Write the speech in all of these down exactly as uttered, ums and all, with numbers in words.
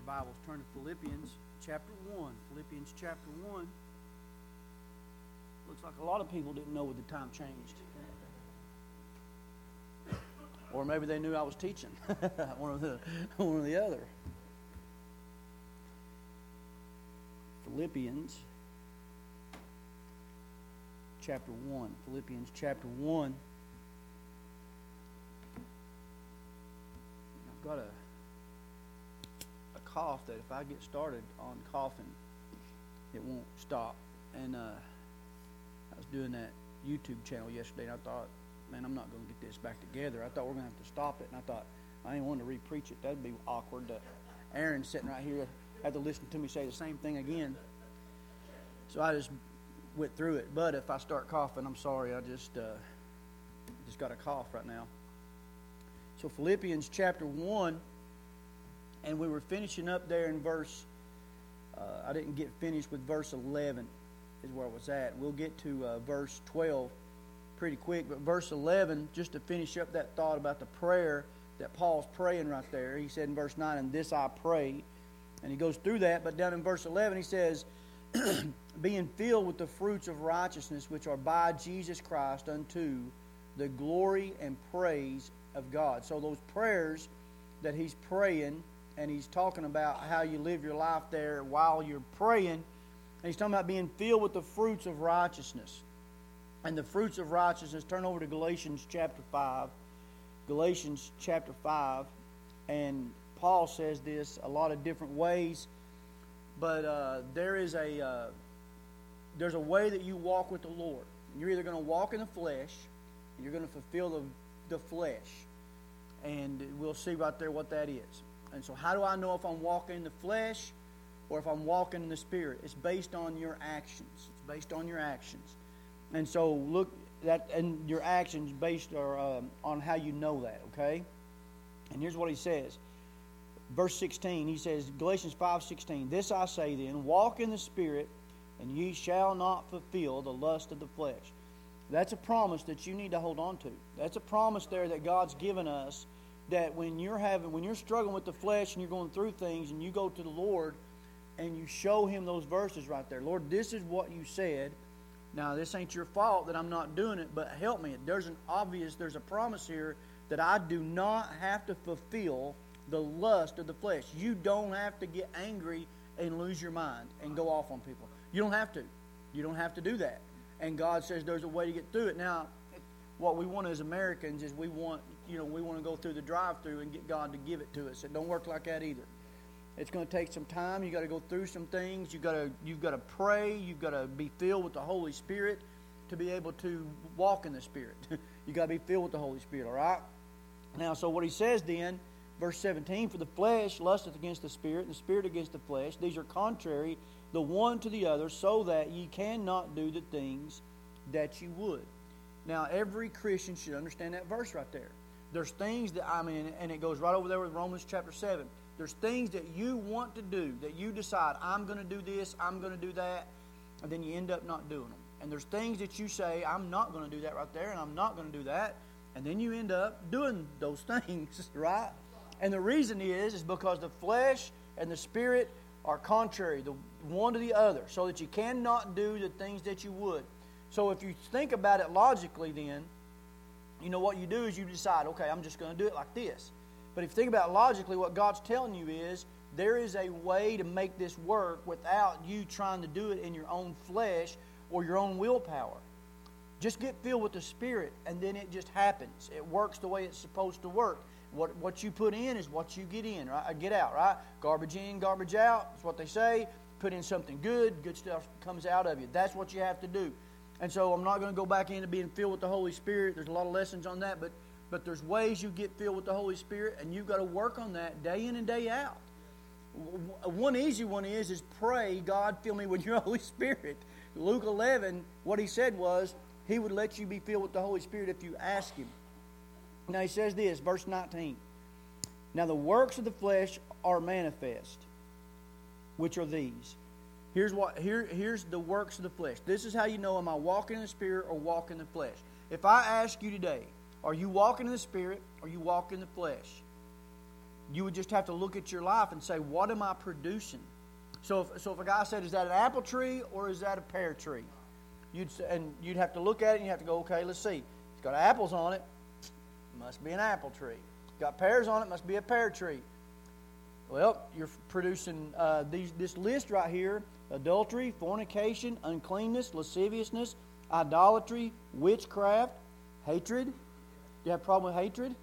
your Bibles, turn to Philippians chapter one. Philippians chapter one. Looks like a lot of people didn't know when the time changed. Or maybe they knew I was teaching. one, or the, one or the other. Philippians chapter one. Philippians chapter one. I've got a a cough that if I get started on coughing, it won't stop. And uh, I was doing that YouTube channel yesterday, and I thought, man, I'm not going to get this back together. I thought we we're going to have to stop it, and I thought, I didn't want to re-preach it. That'd be awkward. That Aaron's sitting right here, had to listen to me say the same thing again. So I just went through it. But if I start coughing, I'm sorry. I just uh, just got a cough right now. So Philippians chapter one, and we were finishing up there in verse, uh, I didn't get finished with verse eleven is where I was at. We'll get to uh, verse twelve pretty quick, but verse eleven, just to finish up that thought about the prayer that Paul's praying right there. He said in verse nine, and this I pray. And he goes through that, but down in verse eleven he says, being filled with the fruits of righteousness which are by Jesus Christ unto the glory and praise of God. So those prayers that he's praying, and he's talking about how you live your life there while you're praying, and he's talking about being filled with the fruits of righteousness. And the fruits of righteousness, turn over to Galatians chapter five. Galatians chapter five, and Paul says this a lot of different ways, but uh, there is a uh, there's a way that you walk with the Lord. You're either going to walk in the flesh, and you're going to fulfill the the flesh, and we'll see right there what that is. And so, how do I know if I'm walking in the flesh or if I'm walking in the Spirit? It's based on your actions. It's based on your actions, and so look that and your actions based are um, on how you know that. Okay, and here's what he says. Verse sixteen, he says, Galatians five sixteen, this I say then, walk in the Spirit, and ye shall not fulfill the lust of the flesh. That's a promise that you need to hold on to. That's a promise there that God's given us, that when you're having, when you're struggling with the flesh and you're going through things, and you go to the Lord and you show Him those verses right there. Lord, this is what you said. Now, this ain't your fault that I'm not doing it, but help me. There's an obvious, there's a promise here that I do not have to fulfill the lust of the flesh. You don't have to get angry and lose your mind and go off on people. You don't have to. You don't have to do that. And God says there's a way to get through it. Now, what we want as Americans is we want, you know, we want to go through the drive-through and get God to give it to us. It don't work like that either. It's going to take some time. You got to go through some things. You got to, you've got to pray. You've got to be filled with the Holy Spirit to be able to walk in the Spirit. You got to be filled with the Holy Spirit. All right. Now, so what he says then. Verse seventeen, for the flesh lusteth against the Spirit, and the Spirit against the flesh. These are contrary the one to the other, so that ye cannot do the things that ye would. Now, every Christian should understand that verse right there. There's things that, I mean, and it goes right over there with Romans chapter seven. There's things that you want to do, that you decide, I'm going to do this, I'm going to do that, and then you end up not doing them. And there's things that you say, I'm not going to do that right there, and I'm not going to do that, and then you end up doing those things, right? And the reason is, is because the flesh and the Spirit are contrary, the one to the other, so that you cannot do the things that you would. So if you think about it logically then, you know what you do is you decide, okay, I'm just going to do it like this. But if you think about it logically, what God's telling you is, there is a way to make this work without you trying to do it in your own flesh or your own willpower. Just get filled with the Spirit, and then it just happens. It works the way it's supposed to work. What what you put in is what you get in, right? Get out, right? Garbage in, garbage out. That's what they say. Put in something good, good stuff comes out of you. That's what you have to do. And so I'm not going to go back into being filled with the Holy Spirit. There's a lot of lessons on that, but but there's ways you get filled with the Holy Spirit, and you've got to work on that day in and day out. One easy one is, is pray, God, fill me with your Holy Spirit. Luke eleven, what he said was, he would let you be filled with the Holy Spirit if you ask Him. Now he says this, verse nineteen. Now the works of the flesh are manifest, which are these. Here's what here here's the works of the flesh. This is how you know, am I walking in the Spirit or walking in the flesh? If I ask you today, are you walking in the Spirit or you walking in the flesh? You would just have to look at your life and say, what am I producing? So if, so if a guy said, is that an apple tree or is that a pear tree? You'd say, and you'd have to look at it and you have to go, okay, let's see. It's got apples on it. Must be an apple tree. It's got pears on it. Must be a pear tree. Well, you're producing uh, these, this list right here: adultery, fornication, uncleanness, lasciviousness, idolatry, witchcraft, hatred. Do you have a problem with hatred?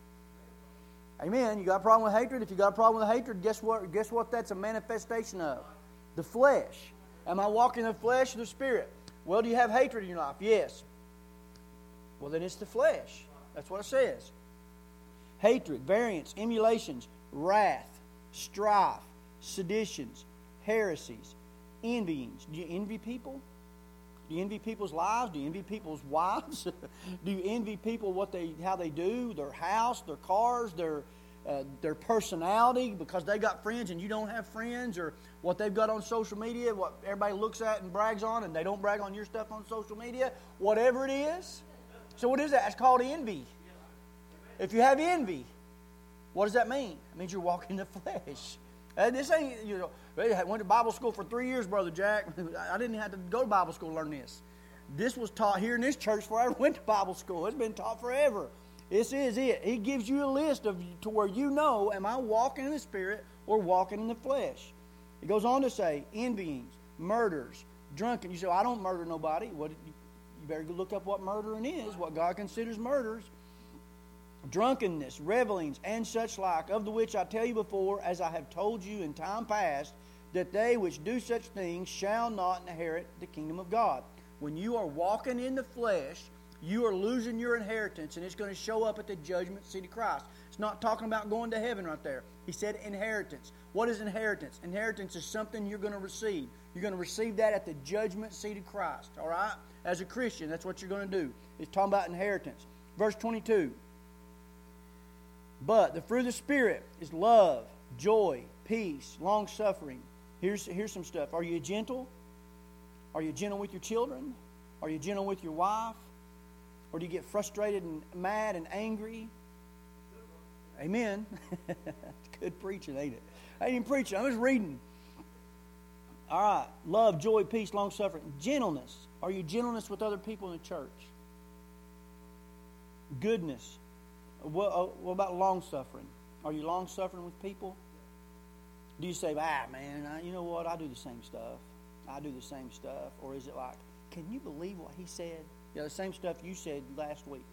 Amen. You got a problem with hatred? If you got a problem with hatred, guess what? Guess what that's a manifestation of? The flesh. Am I walking in the flesh or the Spirit? Well, do you have hatred in your life? Yes. Well, then it's the flesh. That's what it says. Hatred, variance, emulations, wrath, strife, seditions, heresies, envyings. Do you envy people? Do you envy people's lives? Do you envy people's wives? Do you envy people what they how they do, their house, their cars, their uh, their personality, because they got friends and you don't have friends, or what they've got on social media, what everybody looks at and brags on, and they don't brag on your stuff on social media? Whatever it is. So what is that? It's called envy. If you have envy, what does that mean? It means you're walking in the flesh. Uh, this ain't, you know, I went to Bible school for three years, Brother Jack. I didn't have to go to Bible school to learn this. This was taught here in this church before I ever went to Bible school. It's been taught forever. This is it. He gives you a list of to where you know, am I walking in the Spirit or walking in the flesh? It goes on to say, envyings, murders, drunken. You say, well, I don't murder nobody. What, you better go look up what murdering is, what God considers murders. Drunkenness, revelings, and such like, of the which I tell you before, as I have told you in time past, that they which do such things shall not inherit the kingdom of God. When you are walking in the flesh, you are losing your inheritance, and it's going to show up at the judgment seat of Christ. It's not talking about going to heaven right there. He said inheritance. What is inheritance? Inheritance is something you're going to receive. You're going to receive that at the judgment seat of Christ. All right? As a Christian, that's what you're going to do. It's talking about inheritance. Verse twenty-two. But the fruit of the Spirit is love, joy, peace, long-suffering. Here's, here's some stuff. Are you gentle? Are you gentle with your children? Are you gentle with your wife? Or do you get frustrated and mad and angry? Amen. It's good preaching, ain't it? I ain't even preaching. I'm just reading. All right. Love, joy, peace, long-suffering. Gentleness. Are you gentleness with other people in the church? Goodness. What, what about long-suffering? Are you long-suffering with people? Do you say, ah, man, I, you know what? I do the same stuff. I do the same stuff. Or is it like, can you believe what he said? Yeah, the same stuff you said last week.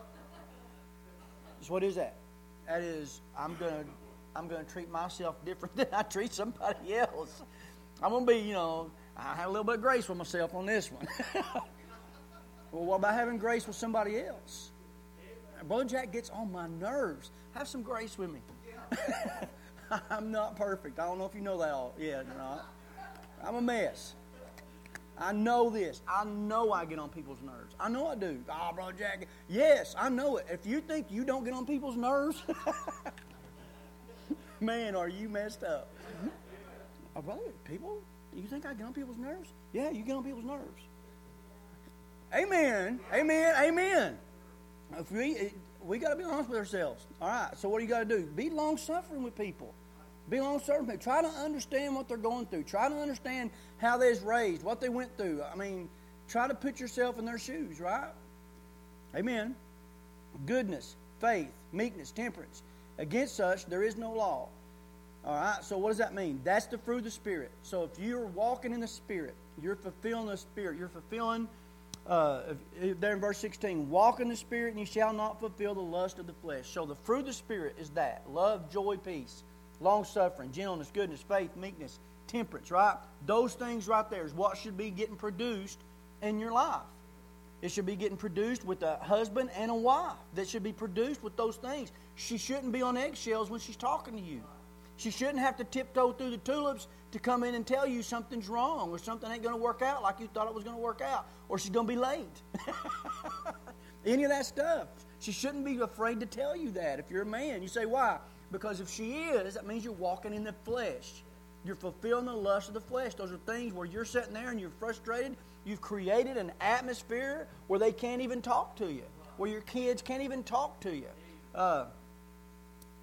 So what is that? That is, I'm gonna, I'm gonna treat myself different than I treat somebody else. I'm gonna be, you know, I have a little bit of grace with myself on this one. Well, what about having grace with somebody else? Brother Jack gets on my nerves. Have some grace with me. I'm not perfect. I don't know if you know that all yet or not. I'm a mess. I know this. I know I get on people's nerves. I know I do. Oh, Brother Jack. Yes, I know it. If you think you don't get on people's nerves, man, are you messed up. Oh, brother, people, you think I get on people's nerves? Yeah, you get on people's nerves. Amen. Amen. Amen. If we we got to be honest with ourselves. All right, so what do you got to do? Be long-suffering with people. Be long-suffering with people. Try to understand what they're going through. Try to understand how they was raised, what they went through. I mean, try to put yourself in their shoes, right? Amen. Goodness, faith, meekness, temperance. Against such there is no law. All right, so what does that mean? That's the fruit of the Spirit. So if you're walking in the Spirit, you're fulfilling the Spirit. You're fulfilling... Uh, there in verse sixteen, walk in the Spirit and you shall not fulfill the lust of the flesh. So the fruit of the Spirit is that. Love, joy, peace, long-suffering, gentleness, goodness, faith, meekness, temperance, right? Those things right there is what should be getting produced in your life. It should be getting produced with a husband and a wife. That should be produced with those things. She shouldn't be on eggshells when she's talking to you. She shouldn't have to tiptoe through the tulips to come in and tell you something's wrong or something ain't going to work out like you thought it was going to work out, or she's going to be late. Any of that stuff. She shouldn't be afraid to tell you that if you're a man. You say, why? Because if she is, that means you're walking in the flesh. You're fulfilling the lust of the flesh. Those are things where you're sitting there and you're frustrated. You've created an atmosphere where they can't even talk to you, where your kids can't even talk to you. Uh,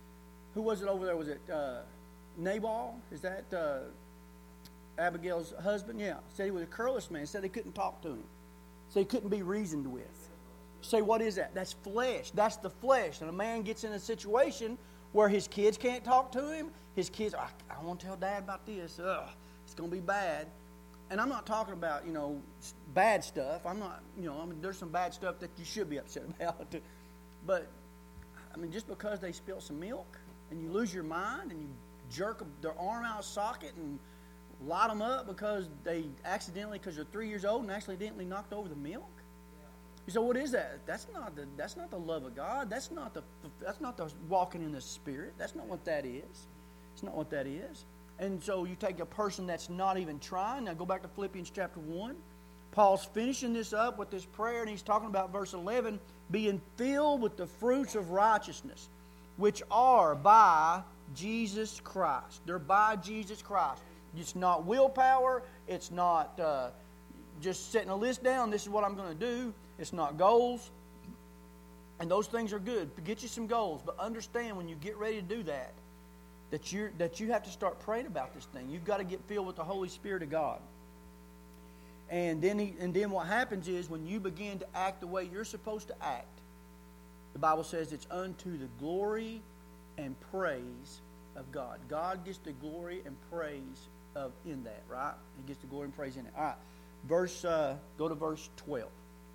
who was it over there? Was it uh, Nabal? Is that uh, Abigail's husband? Yeah. Said he was a careless man. Said they couldn't talk to him. Said he couldn't be reasoned with. Say, what is that? That's flesh. That's the flesh. And a man gets in a situation where his kids can't talk to him. His kids, I, I want to tell Dad about this. Ugh, it's going to be bad. And I'm not talking about, you know, bad stuff. I'm not, you know, I mean, there's some bad stuff that you should be upset about. But, I mean, just because they spill some milk and you lose your mind and you jerk their arm out of socket and light them up because they accidentally, because they're three years old and accidentally knocked over the milk. You say, what is that? That's not the that's not the love of God. That's not the that's not the walking in the Spirit. That's not what that is. It's not what that is. And so you take a person that's not even trying. Now go back to Philippians chapter one. Paul's finishing this up with this prayer, and he's talking about verse eleven, being filled with the fruits of righteousness, which are by Jesus Christ. They're by Jesus Christ. It's not willpower. It's not uh, just setting a list down. This is what I'm going to do. It's not goals. And those things are good. Get you some goals. But understand when you get ready to do that, that you that you have to start praying about this thing. You've got to get filled with the Holy Spirit of God. And then he, and then what happens is when you begin to act the way you're supposed to act, the Bible says it's unto the glory and praise of God. God gets the glory and praise of in that, right? He gets the glory and praise in it. All right. Verse uh, go to verse twelve.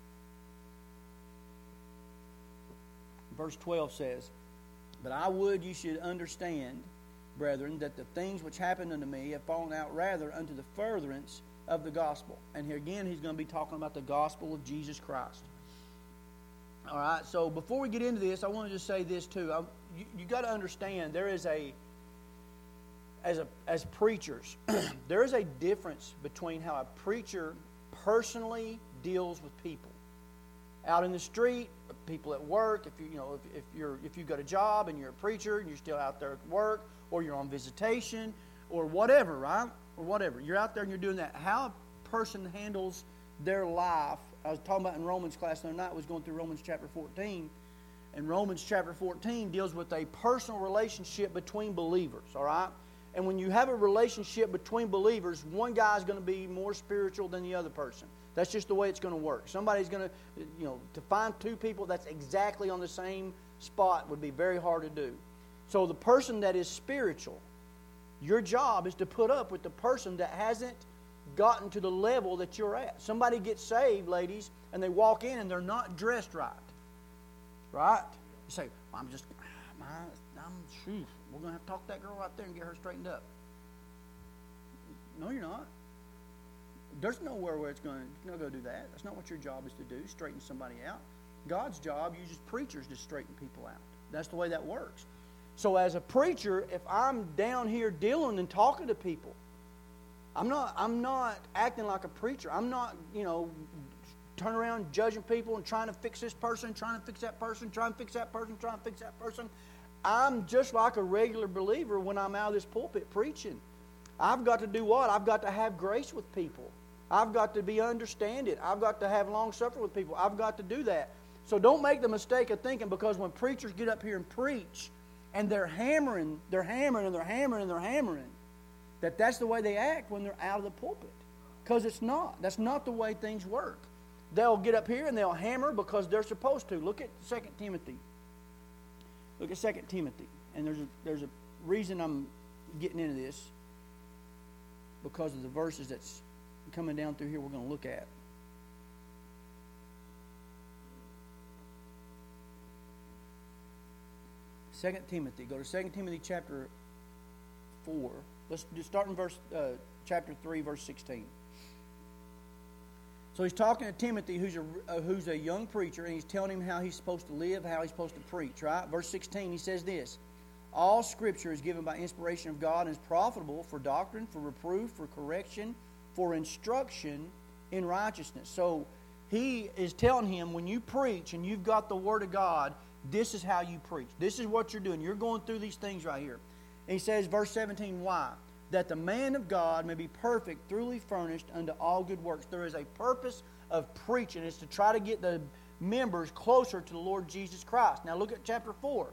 Verse twelve says, but I would you should understand, brethren, that the things which happened unto me have fallen out rather unto the furtherance of the gospel. And here again, he's going to be talking about the gospel of Jesus Christ. All right, so before we get into this, I want to just say this too. I, you you got to understand there is a, as a as preachers, there is a difference between how a preacher personally deals with people. Out in the street, people at work, if you you know if, if you're if you've got a job and you're a preacher and you're still out there at work, or you're on visitation, or whatever, right? Or whatever. You're out there and you're doing that. How a person handles their life. I was talking about in Romans class the other night, I was going through Romans chapter fourteen. And Romans chapter fourteen deals with a personal relationship between believers, all right? And when you have a relationship between believers, one guy's going to be more spiritual than the other person. That's just the way it's going to work. Somebody's going to, you know, to find two people that's exactly on the same spot would be very hard to do. So the person that is spiritual, your job is to put up with the person that hasn't gotten to the level that you're at. Somebody gets saved, ladies, and they walk in and they're not dressed right. Right? You say, well, I'm just, my, I'm, shoot, we're going to have to talk to that girl right there and get her straightened up. No, you're not. There's nowhere where it's going to, you're not going to do that. That's not what your job is to do, straighten somebody out. God's job uses preachers to straighten people out. That's the way that works. So as a preacher, if I'm down here dealing and talking to people, I'm not I'm not acting like a preacher. I'm not, you know, turning around judging people and trying to fix this person, trying to fix that person, trying to fix that person, trying to fix that person. I'm just like a regular believer when I'm out of this pulpit preaching. I've got to do what? I've got to have grace with people. I've got to be understanding. I've got to have long suffering with people. I've got to do that. So don't make the mistake of thinking because when preachers get up here and preach and they're hammering, they're hammering and they're hammering and they're hammering, that that's the way they act when they're out of the pulpit. Because it's not. That's not the way things work. They'll get up here and they'll hammer because they're supposed to. Look at Second Timothy. Look at Second Timothy. And there's a, there's a reason I'm getting into this because of the verses that's coming down through here we're going to look at. Second Timothy. Go to Second Timothy chapter four. Let's just start in verse uh, chapter three, verse sixteen. So he's talking to Timothy, who's a uh, who's a young preacher, and he's telling him how he's supposed to live, how he's supposed to preach. Right? Verse sixteen. He says this: all Scripture is given by inspiration of God and is profitable for doctrine, for reproof, for correction, for instruction in righteousness. So he is telling him when you preach and you've got the Word of God, this is how you preach. This is what you're doing. You're going through these things right here. And he says, verse seventeen, why? That the man of God may be perfect, truly furnished unto all good works. There is a purpose of preaching. It's to try to get the members closer to the Lord Jesus Christ. Now look at chapter four.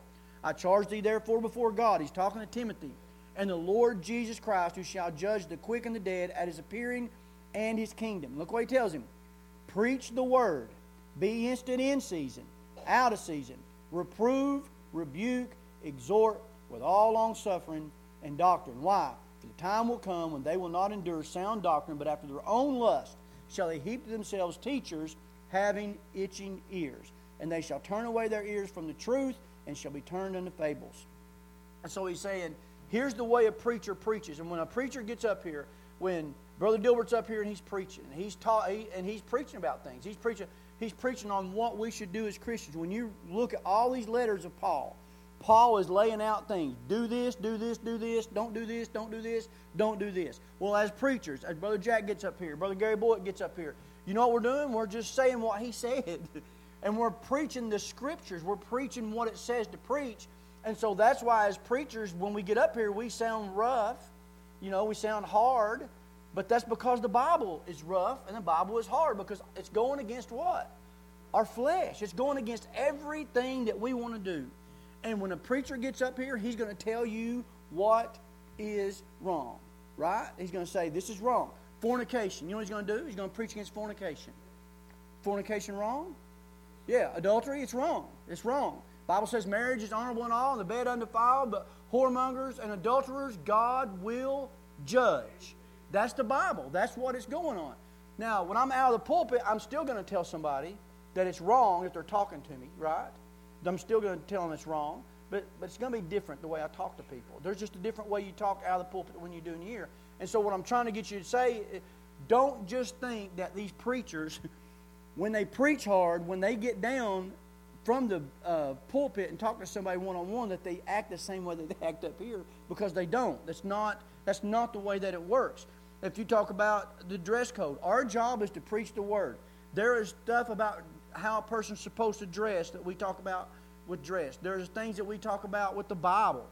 I charge thee therefore before God. He's talking to Timothy. And the Lord Jesus Christ, who shall judge the quick and the dead at his appearing and his kingdom. Look what he tells him. Preach the word. Be instant in season, out of season. Reprove, rebuke, exhort with all longsuffering and doctrine. Why? For the time will come when they will not endure sound doctrine, but after their own lust shall they heap to themselves teachers having itching ears. And they shall turn away their ears from the truth and shall be turned unto fables. And so he's saying, here's the way a preacher preaches. And when a preacher gets up here, when Brother Dilbert's up here and he's preaching, and he's taught, he, and he's preaching about things. He's preaching, he's preaching on what we should do as Christians. When you look at all these letters of Paul, Paul is laying out things. Do this, do this, do this. Don't do this, don't do this, don't do this. Well, as preachers, as Brother Jack gets up here, Brother Gary Boyd gets up here, you know what we're doing? We're just saying what he said. And we're preaching the Scriptures. We're preaching what it says to preach. And so that's why as preachers, when we get up here, we sound rough. You know, we sound hard. But that's because the Bible is rough and the Bible is hard, because it's going against what? Our flesh. It's going against everything that we want to do. And when a preacher gets up here, he's going to tell you what is wrong. Right? He's going to say, this is wrong. Fornication. You know what he's going to do? He's going to preach against fornication. Fornication wrong? Yeah. Adultery, it's wrong. It's wrong. The Bible says marriage is honorable and all, and the bed undefiled, but whoremongers and adulterers God will judge. That's the Bible. That's what it's going on. Now, when I'm out of the pulpit, I'm still going to tell somebody that it's wrong if they're talking to me, right? I'm still going to tell them it's wrong, but, but it's going to be different the way I talk to people. There's just a different way you talk out of the pulpit when you're doing here. And so what I'm trying to get you to say, don't just think that these preachers, when they preach hard, when they get down from the uh, pulpit and talk to somebody one-on-one, that they act the same way that they act up here, because they don't. That's not, that's not the way that it works. If you talk about the dress code, our job is to preach the Word. There is stuff about how a person's supposed to dress that we talk about with dress. There's things that we talk about with the Bible.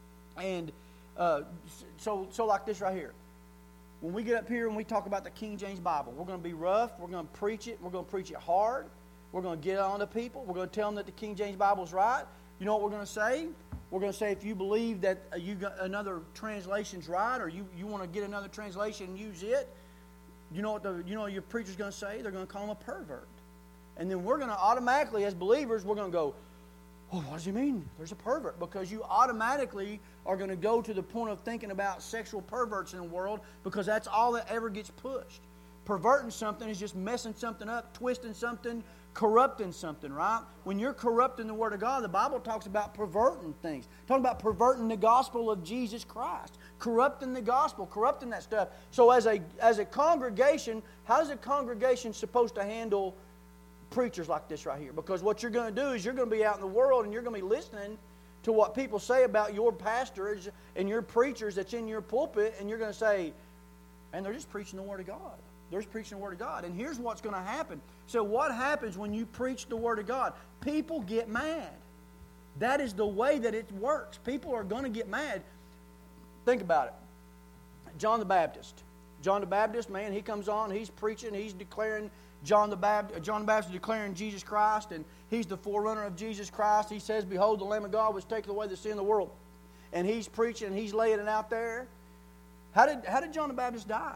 And uh, so, so like this right here. When we get up here and we talk about the King James Bible, we're going to be rough. We're going to preach it. We're going to preach it hard. We're going to get on to people. We're going to tell them that the King James Bible is right. You know what we're going to say? We're going to say, if you believe that you got another translation's right, or you, you want to get another translation and use it, you know what the you know what your preacher's going to say? They're going to call him a pervert. And then we're going to automatically, as believers, we're going to go, oh, what does he mean? There's a pervert. Because you automatically are going to go to the point of thinking about sexual perverts in the world, because that's all that ever gets pushed. Perverting something is just messing something up, twisting something, corrupting something, right? When you're corrupting the Word of God, the Bible talks about perverting things. Talking about perverting the gospel of Jesus Christ. Corrupting the gospel, corrupting that stuff. So as a as a congregation, how is a congregation supposed to handle preachers like this right here? Because what you're going to do is you're going to be out in the world and you're going to be listening to what people say about your pastors and your preachers that's in your pulpit, and you're going to say, and they're just preaching the Word of God. They're just preaching the Word of God. And here's what's going to happen. So what happens when you preach the Word of God? People get mad. That is the way that it works. People are going to get mad. Think about it. John the Baptist. John the Baptist, man, he comes on, he's preaching, he's declaring John the Baptist, John the Baptist declaring Jesus Christ, and he's the forerunner of Jesus Christ. He says, behold, the Lamb of God which taketh away the sin of the world. And he's preaching, and he's laying it out there. How did, how did John the Baptist die?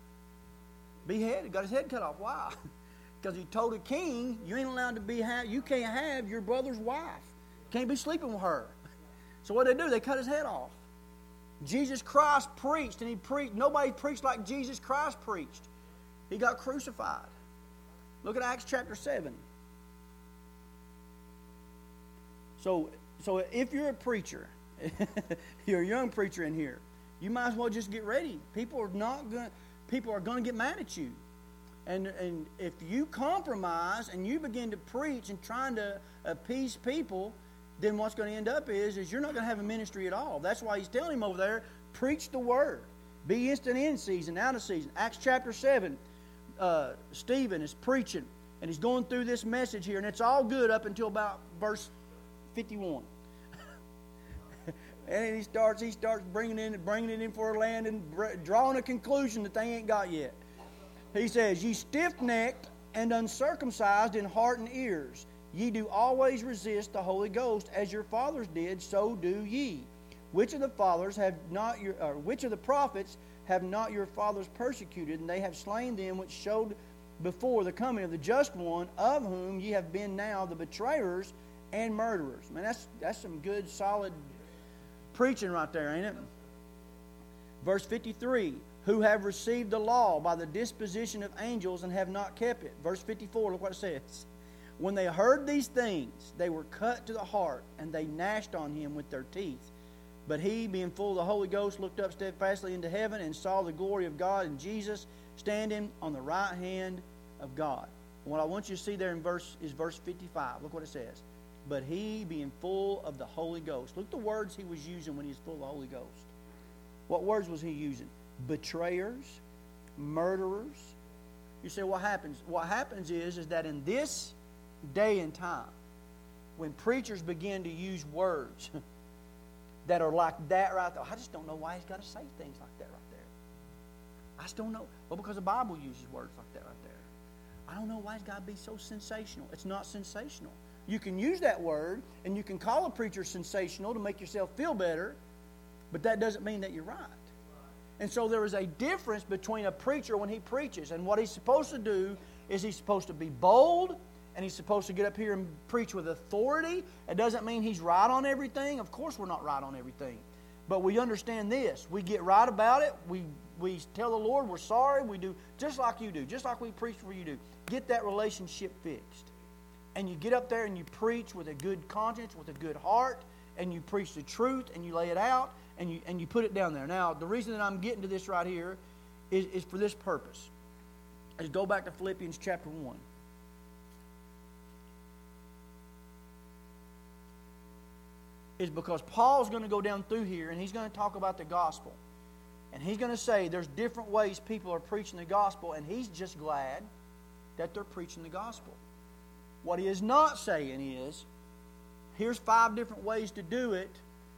Beheaded, got his head cut off. Why? Because he told a king, you ain't allowed to be, ha- you can't have your brother's wife. Can't be sleeping with her. So what did they do? They cut his head off. Jesus Christ preached, and he preached. Nobody preached like Jesus Christ preached. He got crucified. Look at Acts chapter seven. So, so if you're a preacher, you're a young preacher in here, you might as well just get ready. People are not going. People are going to get mad at you, and and if you compromise and you begin to preach and trying to appease people, then what's going to end up is is you're not going to have a ministry at all. That's why he's telling him over there, preach the word, be instant in season, out of season. Acts chapter seven. Uh, Stephen is preaching, and he's going through this message here, and it's all good up until about verse fifty-one. And he starts, he starts bringing in, bringing it in for a land and drawing a conclusion that they ain't got yet. He says, "Ye stiff-necked and uncircumcised in heart and ears, Ye do always resist the Holy Ghost, as your fathers did, so do ye. Which of the fathers have not your, or which of the prophets have not your fathers persecuted? And they have slain them which showed before the coming of the just one, of whom ye have been now the betrayers and murderers. Man, that's that's some good, solid preaching right there, ain't it? Verse fifty-three, who have received the law by the disposition of angels and have not kept it. Verse fifty-four, look what it says. When they heard these things, they were cut to the heart, and they gnashed on him with their teeth. But he, being full of the Holy Ghost, looked up steadfastly into heaven and saw the glory of God and Jesus standing on the right hand of God. And what I want you to see there in verse is verse fifty-five. Look what it says. But he, being full of the Holy Ghost. Look at the words he was using when he was full of the Holy Ghost. What words was he using? Betrayers, murderers. You say, what happens? What happens is, is that in this day and time, when preachers begin to use words that are like that right there, I just don't know why he's got to say things like that right there. I just don't know. Well, because the Bible uses words like that right there. I don't know why it's got to be so sensational. It's not sensational. You can use that word, and you can call a preacher sensational to make yourself feel better, but that doesn't mean that you're right. And so there is a difference between a preacher when he preaches, and what he's supposed to do is he's supposed to be bold, and he's supposed to get up here and preach with authority. It doesn't mean he's right on everything. Of course we're not right on everything. But we understand this. We get right about it. We we tell the Lord we're sorry. We do just like you do, just like we preach for you do. Get that relationship fixed. And you get up there and you preach with a good conscience, with a good heart, and you preach the truth, and you lay it out, and you and you put it down there. Now, the reason that I'm getting to this right here is, is for this purpose. Is go back to Philippians chapter one. Is because Paul's going to go down through here, and he's going to talk about the gospel. And he's going to say there's different ways people are preaching the gospel, and he's just glad that they're preaching the gospel. What he is not saying is, here's five different ways to do it.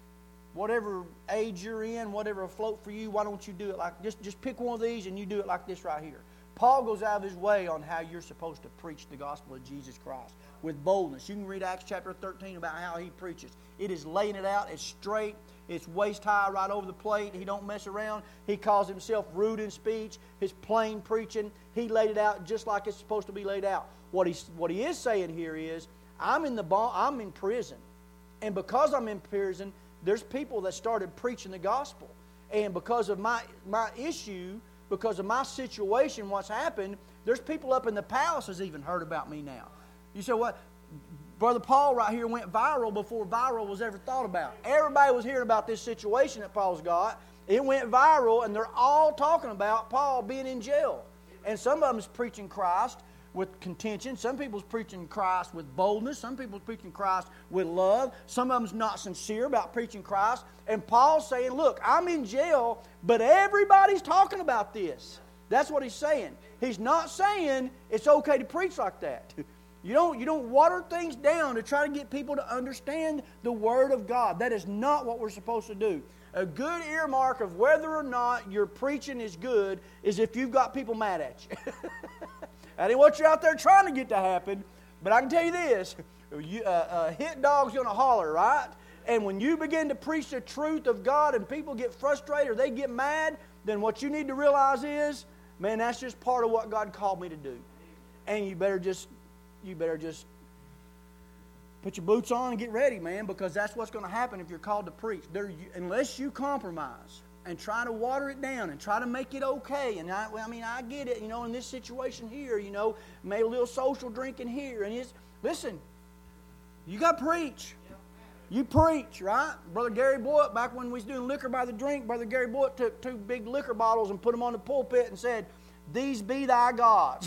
Whatever age you're in, whatever afloat for you, why don't you do it like, just, just pick one of these and you do it like this right here. Paul goes out of his way on how you're supposed to preach the gospel of Jesus Christ with boldness. You can read Acts chapter thirteen about how he preaches. It is laying it out. It's straight. It's waist high right over the plate. He don't mess around. He calls himself rude in speech. His plain preaching. He laid it out just like it's supposed to be laid out. What he, what he is saying here is, I'm in the I'm in prison. And because I'm in prison, there's people that started preaching the gospel. And because of my, my issue, because of my situation, what's happened, there's people up in the palace has even heard about me now. You say, what? Brother Paul right here went viral before viral was ever thought about. Everybody was hearing about this situation that Paul's got. It went viral, and they're all talking about Paul being in jail. And some of them is preaching Christ with contention. Some people's preaching Christ with boldness. Some people's preaching Christ with love. Some of them's not sincere about preaching Christ. And Paul's saying, look, I'm in jail, but everybody's talking about this. That's what he's saying. He's not saying it's okay to preach like that. You don't, you don't water things down to try to get people to understand the Word of God. That is not what we're supposed to do. A good earmark of whether or not your preaching is good is if you've got people mad at you. That ain't what you're out there trying to get to happen. But I can tell you this, you, uh, a hit dog's going to holler, right? And when you begin to preach the truth of God and people get frustrated or they get mad, then what you need to realize is, man, that's just part of what God called me to do. And you better just, you better just put your boots on and get ready, man, because that's what's going to happen if you're called to preach. There, you, unless you compromise and try to water it down and try to make it okay. And I, I mean, I get it, you know, in this situation here, you know, made a little social drinking here. And it's, listen, you got to preach. You preach, right? Brother Gary Boyd, back when we was doing liquor by the drink, Brother Gary Boyd took two big liquor bottles and put them on the pulpit and said, "These be thy gods."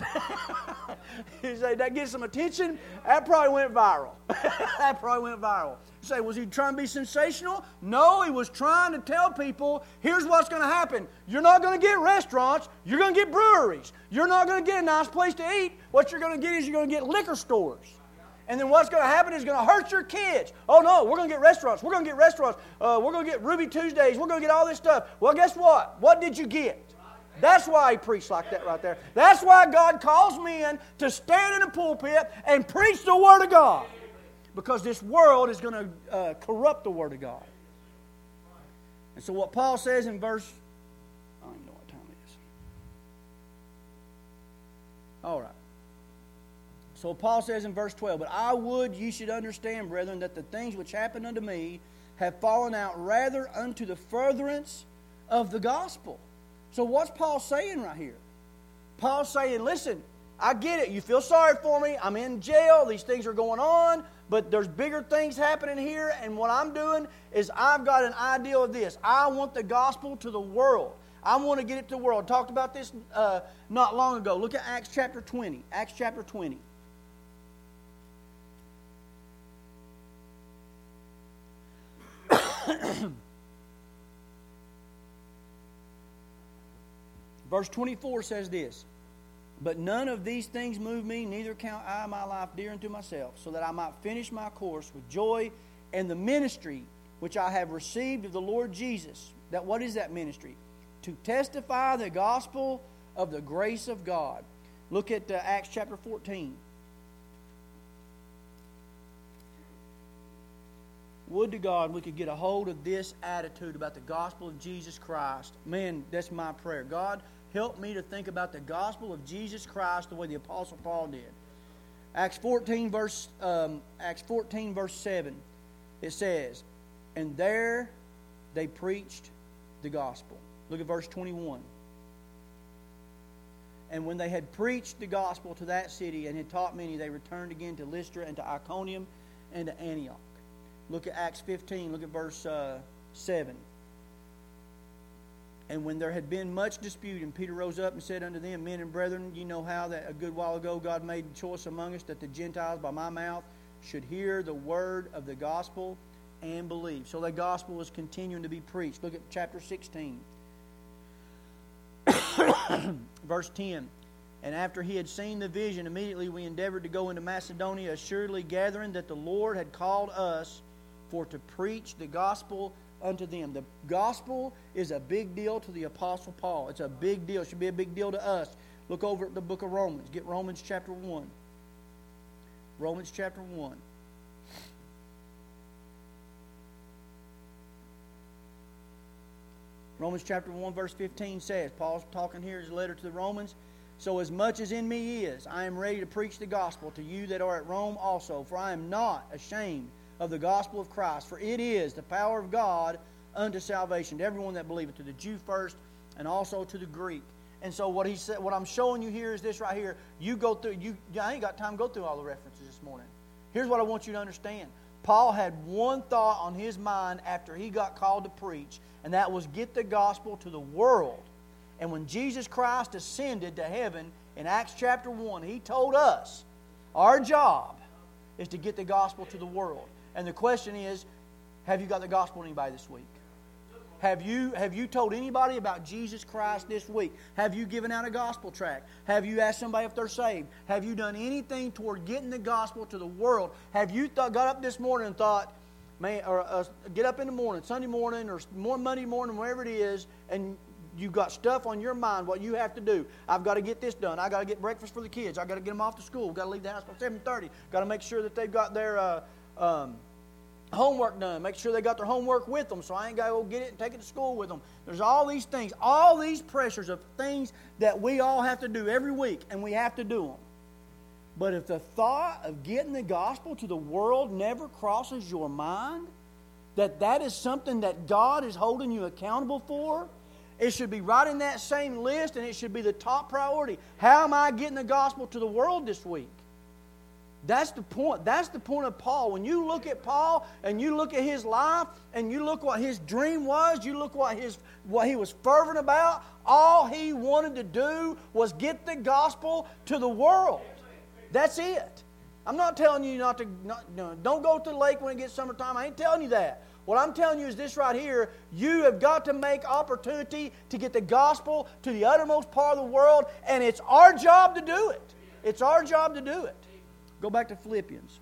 You say, that gets some attention? That probably went viral. That probably went viral. You say, was he trying to be sensational? No, he was trying to tell people, here's what's going to happen. You're not going to get restaurants. You're going to get breweries. You're not going to get a nice place to eat. What you're going to get is you're going to get liquor stores. And then what's going to happen is going to hurt your kids. Oh, no, we're going to get restaurants. We're going to get restaurants. Uh, we're going to get Ruby Tuesdays. We're going to get all this stuff. Well, guess what? What did you get? That's why he preached like that right there. That's why God calls men to stand in a pulpit and preach the Word of God. Because this world is going to uh, corrupt the Word of God. And so what Paul says in verse... I don't even know what time it is. All right. So Paul says in verse twelve, But I would ye should understand, brethren, that the things which happened unto me have fallen out rather unto the furtherance of the gospel. So what's Paul saying right here? Paul's saying, listen, I get it. You feel sorry for me. I'm in jail. These things are going on. But there's bigger things happening here. And what I'm doing is I've got an idea of this. I want the gospel to the world. I want to get it to the world. I talked about this uh, not long ago. Look at Acts chapter twenty. Acts chapter twenty. Verse twenty-four says this, But none of these things move me, neither count I my life dear unto myself, so that I might finish my course with joy and the ministry which I have received of the Lord Jesus. That what is that ministry? To testify the gospel of the grace of God. Look at uh, Acts chapter fourteen. Would to God we could get a hold of this attitude about the gospel of Jesus Christ. Man, that's my prayer. God, help me to think about the gospel of Jesus Christ the way the Apostle Paul did. Acts fourteen verse um, Acts fourteen verse seven. It says, And there they preached the gospel. Look at verse twenty-one. And when they had preached the gospel to that city and had taught many, they returned again to Lystra and to Iconium and to Antioch. Look at Acts fifteen. Look at verse uh, seven. And when there had been much dispute, and Peter rose up and said unto them, Men and brethren, ye know how that a good while ago God made choice among us that the Gentiles by my mouth should hear the word of the gospel and believe. So the gospel was continuing to be preached. Look at chapter sixteen. Verse ten. And after he had seen the vision, immediately we endeavored to go into Macedonia, assuredly gathering that the Lord had called us for to preach the gospel unto them. The gospel is a big deal to the Apostle Paul. It's a big deal. It should be a big deal to us. Look over at the book of Romans. Get Romans chapter one. Romans chapter one. Romans chapter one verse fifteen says, Paul's talking here in his letter to the Romans, So as much as in me is, I am ready to preach the gospel to you that are at Rome also, for I am not ashamed of the gospel of Christ, for it is the power of God unto salvation to everyone that believeth, to the Jew first and also to the Greek. And so what he said, what I'm showing you here is this right here. You go through, you I ain't got time to go through all the references this morning. Here's what I want you to understand. Paul had one thought on his mind after he got called to preach, and that was get the gospel to the world. And when Jesus Christ ascended to heaven in Acts chapter one, He told us our job is to get the gospel to the world. And the question is, have you got the gospel to anybody this week? Have you, have you told anybody about Jesus Christ this week? Have you given out a gospel tract? Have you asked somebody if they're saved? Have you done anything toward getting the gospel to the world? Have you th- got up this morning and thought, man, or uh, get up in the morning, Sunday morning, or more Monday morning, wherever it is, and you've got stuff on your mind, what you have to do. I've got to get this done. I've got to get breakfast for the kids. I've got to get them off to school. I've got to leave the house by seven thirty. Got to make sure that they've got their uh, um, homework done. Make sure they got their homework with them, so I ain't got to go get it and take it to school with them. There's all these things, all these pressures of things that we all have to do every week, and we have to do them. But if the thought of getting the gospel to the world never crosses your mind, that that is something that God is holding you accountable for, it should be right in that same list, and it should be the top priority. How am I getting the gospel to the world this week? That's the point. That's the point of Paul. When you look at Paul and you look at his life and you look what his dream was, you look what his what he was fervent about, all he wanted to do was get the gospel to the world. That's it. I'm not telling you not to not, no, don't go to the lake when it gets summertime. I ain't telling you that. What I'm telling you is this right here. You have got to make opportunity to get the gospel to the uttermost part of the world, and it's our job to do it. It's our job to do it. Go back to Philippians.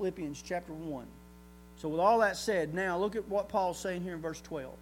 Philippians chapter one. So with all that said, now look at what Paul's saying here in verse twelve.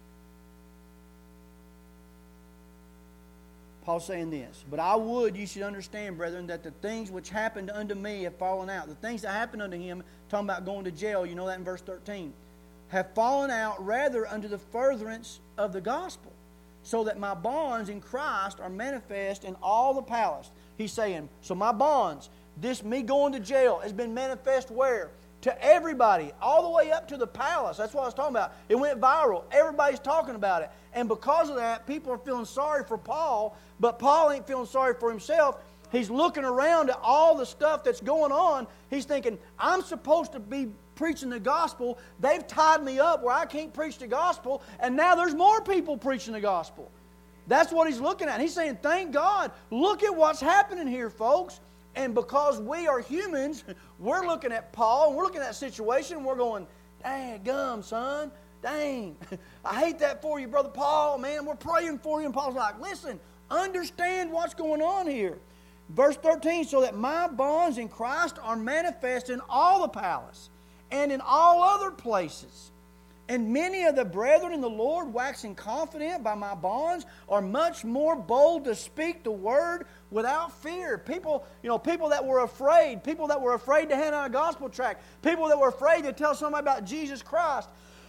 Paul's saying this, but I would you should understand, brethren, that the things which happened unto me have fallen out. The things that happened unto him, talking about going to jail, you know that in verse thirteen, have fallen out rather unto the furtherance of the gospel, so that my bonds in Christ are manifest in all the palace. He's saying, so my bonds, this me going to jail, has been manifest where? To everybody, all the way up to the palace. That's what I was talking about. It went viral. Everybody's talking about it. And because of that, people are feeling sorry for Paul, but Paul ain't feeling sorry for himself. He's looking around at all the stuff that's going on. He's thinking, I'm supposed to be preaching the gospel. They've tied me up where I can't preach the gospel, and now there's more people preaching the gospel. That's what he's looking at. He's saying, thank God. Look at what's happening here, folks. And because we are humans, we're looking at Paul, and we're looking at that situation, and we're going, dang gum, son. Dang. I hate that for you, Brother Paul. Man, we're praying for you. And Paul's like, listen, understand what's going on here. Verse thirteen, so that my bonds in Christ are manifest in all the palace and in all other places. And many of the brethren in the Lord, waxing confident by my bonds, are much more bold to speak the word without fear. People, you know, people that were afraid, people that were afraid to hand out a gospel tract, people that were afraid to tell somebody about Jesus Christ,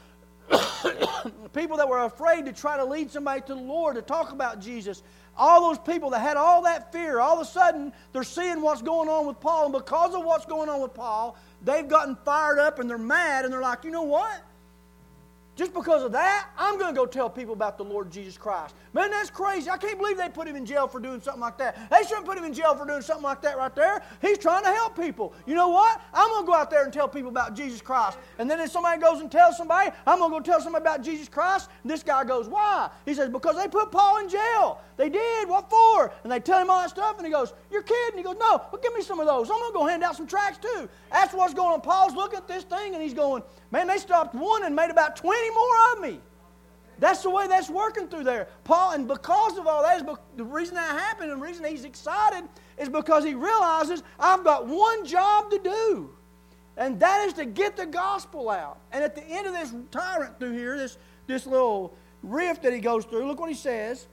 people that were afraid to try to lead somebody to the Lord, to talk about Jesus. All those people that had all that fear, all of a sudden, they're seeing what's going on with Paul. And because of what's going on with Paul, they've gotten fired up and they're mad. And they're like, you know what? Just because of that, I'm going to go tell people about the Lord Jesus Christ. Man, that's crazy. I can't believe they put him in jail for doing something like that. They shouldn't put him in jail for doing something like that right there. He's trying to help people. You know what? I'm going to go out there and tell people about Jesus Christ. And then if somebody goes and tells somebody, I'm going to go tell somebody about Jesus Christ. And this guy goes, why? He says, because they put Paul in jail. They did. What for? And they tell him all that stuff. And he goes, you're kidding. He goes, no, well, give me some of those. I'm going to go hand out some tracts too. That's what's going on. Paul's looking at this thing and he's going, man, they stopped one and made about twenty more of me. That's the way that's working through there. Paul, and because of all that, is the reason that happened and the reason he's excited is because he realizes I've got one job to do. And that is to get the gospel out. And at the end of this tyrant through here, this, this little riff that he goes through, look what he says.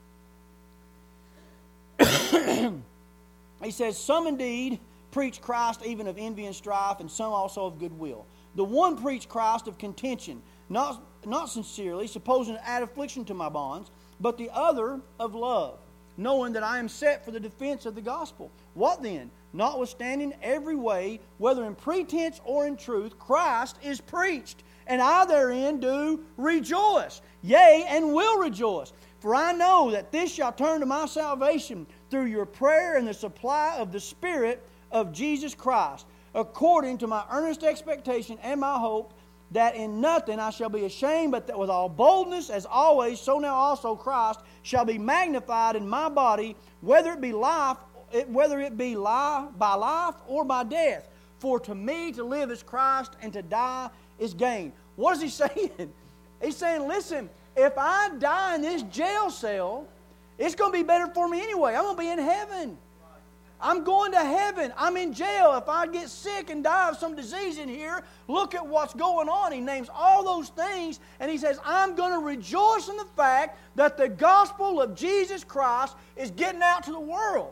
He says, some indeed preach Christ even of envy and strife, and some also of goodwill. The one preached Christ of contention, not, not sincerely, supposing to add affliction to my bonds, but the other of love, knowing that I am set for the defense of the gospel. What then? Notwithstanding every way, whether in pretense or in truth, Christ is preached, and I therein do rejoice, yea, and will rejoice. For I know that this shall turn to my salvation through your prayer and the supply of the Spirit of Jesus Christ, according to my earnest expectation and my hope, that in nothing I shall be ashamed, but that with all boldness, as always, so now also Christ shall be magnified in my body, whether it be life, whether it be life by life or by death. For to me to live is Christ, and to die is gain. What is he saying? He's saying, listen, if I die in this jail cell, it's going to be better for me anyway. I'm going to be in heaven. I'm going to heaven. I'm in jail. If I get sick and die of some disease in here, look at what's going on. He names all those things, and he says, I'm going to rejoice in the fact that the gospel of Jesus Christ is getting out to the world.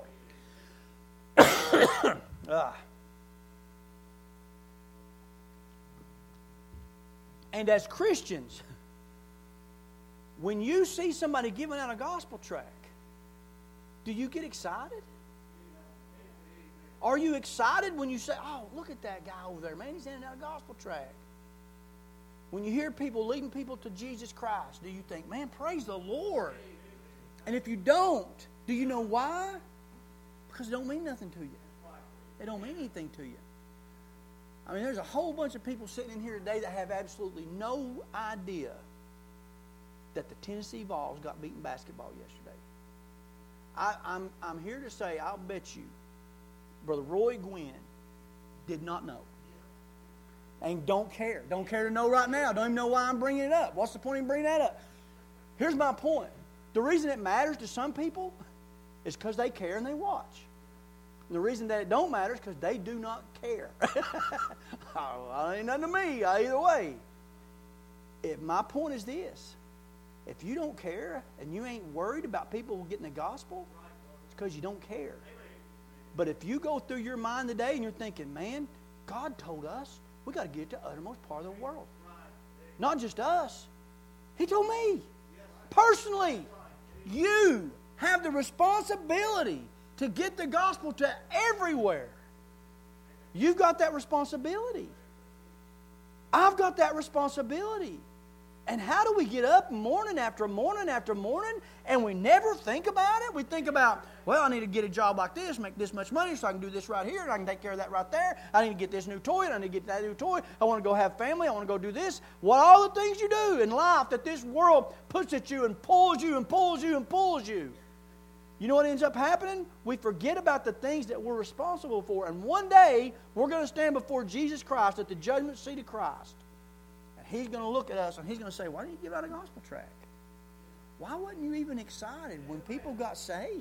ah. And as Christians, when you see somebody giving out a gospel tract, do you get excited? Are you excited when you say, oh, look at that guy over there, man, he's handing out a gospel tract? When you hear people leading people to Jesus Christ, do you think, man, praise the Lord? And if you don't, do you know why? Because it don't mean nothing to you. It don't mean anything to you. I mean, there's a whole bunch of people sitting in here today that have absolutely no idea that the Tennessee Vols got beaten basketball yesterday. I, I'm, I'm here to say, I'll bet you, Brother Roy Gwynn did not know. And don't care. Don't care to know right now. Don't even know why I'm bringing it up. What's the point in bringing that up? Here's my point. The reason it matters to some people is because they care and they watch. The reason that it don't matter is because they do not care. oh, ain't nothing to me either way. If my point is this, if you don't care and you ain't worried about people getting the gospel, it's because you don't care. But if you go through your mind today and you're thinking, man, God told us we got to get to the uttermost part of the world. Not just us. He told me. Personally, you have the responsibility to get the gospel to everywhere. You've got that responsibility. I've got that responsibility. And how do we get up morning after morning after morning and we never think about it? We think about, well, I need to get a job like this, make this much money so I can do this right here and I can take care of that right there. I need to get this new toy and I need to get that new toy. I want to go have family. I want to go do this. What all the things you do in life that this world puts at you and pulls you and pulls you and pulls you. You know what ends up happening? We forget about the things that we're responsible for. And one day, we're going to stand before Jesus Christ at the judgment seat of Christ. He's going to look at us and he's going to say, why didn't you give out a gospel tract? Why wasn't you even excited when people got saved?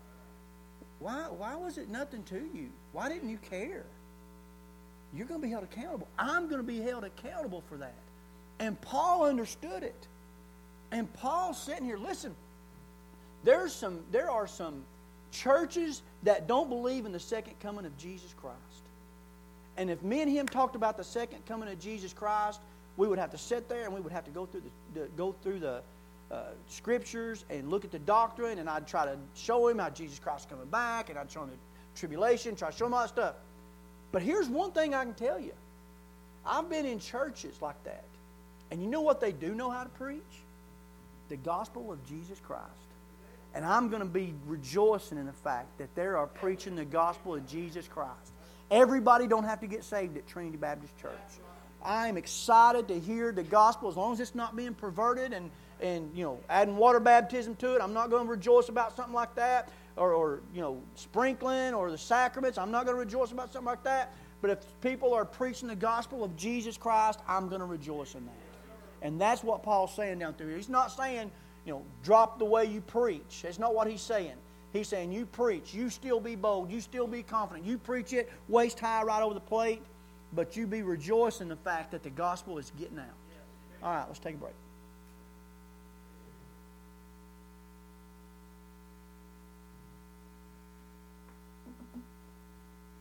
Why, why was it nothing to you? Why didn't you care? You're going to be held accountable. I'm going to be held accountable for that. And Paul understood it. And Paul's sitting here, listen, there's some, there are some churches that don't believe in the second coming of Jesus Christ. And if me and him talked about the second coming of Jesus Christ, we would have to sit there and we would have to go through the, the go through the uh, scriptures and look at the doctrine, and I'd try to show him how Jesus Christ is coming back, and I'd show him the tribulation, try to show him all that stuff. But here's one thing I can tell you. I've been in churches like that, and you know what they do know how to preach? The gospel of Jesus Christ. And I'm going to be rejoicing in the fact that they are preaching the gospel of Jesus Christ. Everybody don't have to get saved at Trinity Baptist Church. I'm excited to hear the gospel as long as it's not being perverted and, and you know, adding water baptism to it. I'm not going to rejoice about something like that. Or, or, you know, sprinkling or the sacraments. I'm not going to rejoice about something like that. But if people are preaching the gospel of Jesus Christ, I'm going to rejoice in that. And that's what Paul's saying down through here. He's not saying, you know, drop the way you preach. That's not what he's saying. He's saying you preach. You still be bold. You still be confident. You preach it waist high right over the plate. But you be rejoicing in the fact that the gospel is getting out. All right, let's take a break.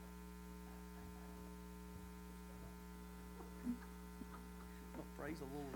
Praise the Lord.